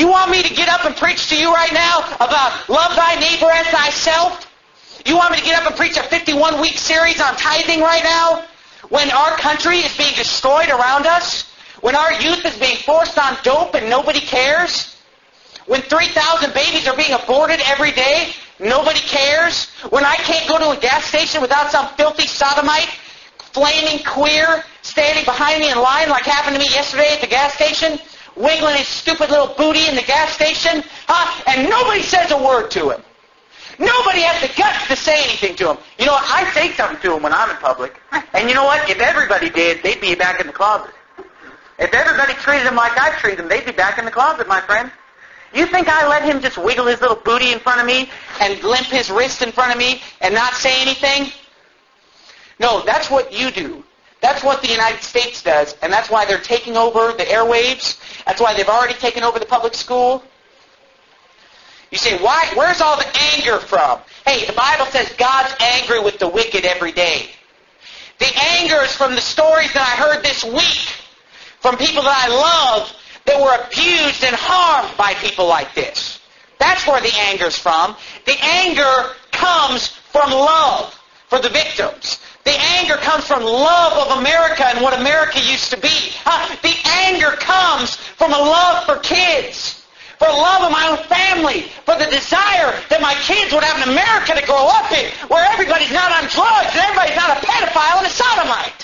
You want me to get up and preach to you right now about love thy neighbor as thyself? You want me to get up and preach a 51-week series on tithing right now? When our country is being destroyed around us? When our youth is being forced on dope and nobody cares? When 3,000 babies are being aborted every day, nobody cares? When I can't go to a gas station without some filthy sodomite, flaming queer, standing behind me in line like happened to me yesterday at the gas station, wiggling his stupid little booty in the gas station, and nobody says a word to him. Nobody has the guts to say anything to him. You know what? I say something to him when I'm in public. And you know what? If everybody did, they'd be back in the closet. If everybody treated him like I treat him, they'd be back in the closet, my friend. You think I let him just wiggle his little booty in front of me and limp his wrist in front of me and not say anything? No, that's what you do. That's what the United States does, and that's why they're taking over the airwaves. That's why they've already taken over the public school. You say, why? Where's all the anger from? Hey, the Bible says God's angry with the wicked every day. The anger is from the stories that I heard this week from people that I love that were abused and harmed by people like this. That's where the anger's from. The anger comes from love for the victims. The anger comes from love of America and what America used to be. The anger comes from a love for kids, for love of my own family, for the desire that my kids would have an America to grow up in where everybody's not on drugs and everybody's not a pedophile and a sodomite.